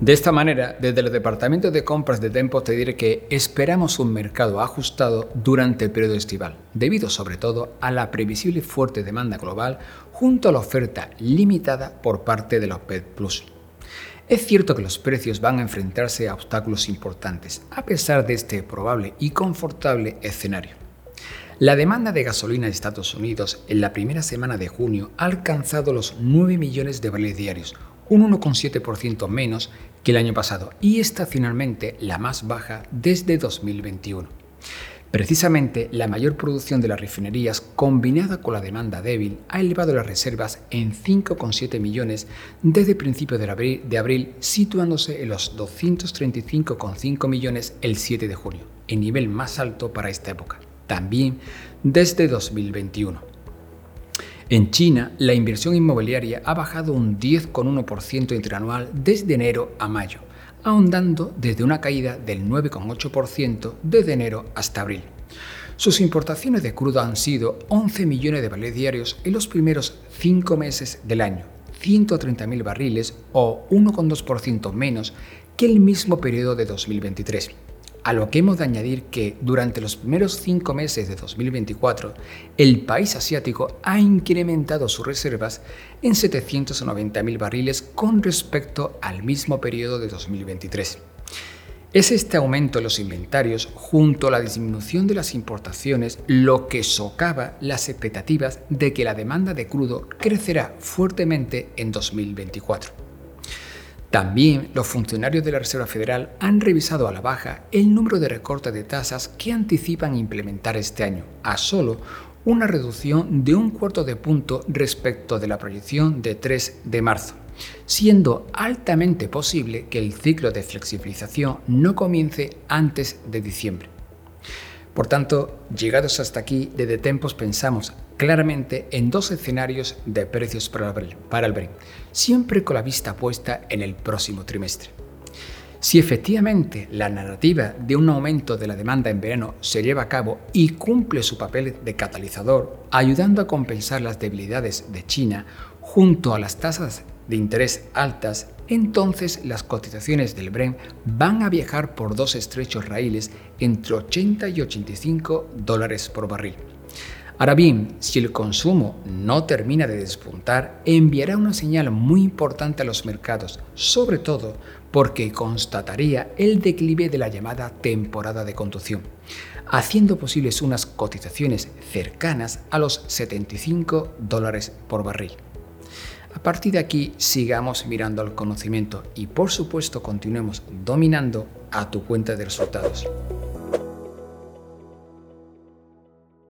De esta manera, desde el departamento de compras de Tempos te diré que esperamos un mercado ajustado durante el periodo estival, debido sobre todo a la previsible fuerte demanda global junto a la oferta limitada por parte de los PET Plus. Es cierto que los precios van a enfrentarse a obstáculos importantes, a pesar de este probable y confortable escenario. La demanda de gasolina en Estados Unidos en la primera semana de junio ha alcanzado los 9 millones de barriles diarios, un 1,7% menos que el año pasado y estacionalmente la más baja desde 2021. Precisamente la mayor producción de las refinerías combinada con la demanda débil ha elevado las reservas en 5,7 millones desde principios de abril, situándose en los 235,5 millones el 7 de junio, el nivel más alto para esta época, también desde 2021. En China, la inversión inmobiliaria ha bajado un 10,1% interanual desde enero a mayo, ahondando desde una caída del 9,8% desde enero hasta abril. Sus importaciones de crudo han sido 11 millones de barriles diarios en los primeros 5 meses del año, 130.000 barriles o 1,2% menos que el mismo periodo de 2023. A lo que hemos de añadir que durante los primeros 5 meses de 2024, el país asiático ha incrementado sus reservas en 790.000 barriles con respecto al mismo periodo de 2023. Es este aumento en los inventarios junto a la disminución de las importaciones lo que socava las expectativas de que la demanda de crudo crecerá fuertemente en 2024. También los funcionarios de la Reserva Federal han revisado a la baja el número de recortes de tasas que anticipan implementar este año, a solo una reducción de 1/4 punto respecto de la proyección de 3 de marzo, siendo altamente posible que el ciclo de flexibilización no comience antes de diciembre. Por tanto, llegados hasta aquí, desde Tempos pensamos claramente en 2 escenarios de precios para el Brent, siempre con la vista puesta en el próximo trimestre. Si efectivamente la narrativa de un aumento de la demanda en verano se lleva a cabo y cumple su papel de catalizador, ayudando a compensar las debilidades de China junto a las tasas de interés altas, entonces las cotizaciones del Brent van a viajar por 2 estrechos raíles entre 80 y 85 dólares por barril. Ahora bien, si el consumo no termina de despuntar, enviará una señal muy importante a los mercados, sobre todo porque constataría el declive de la llamada temporada de conducción, haciendo posibles unas cotizaciones cercanas a los 75 dólares por barril. A partir de aquí, sigamos mirando al conocimiento y, por supuesto, continuemos dominando a tu cuenta de resultados.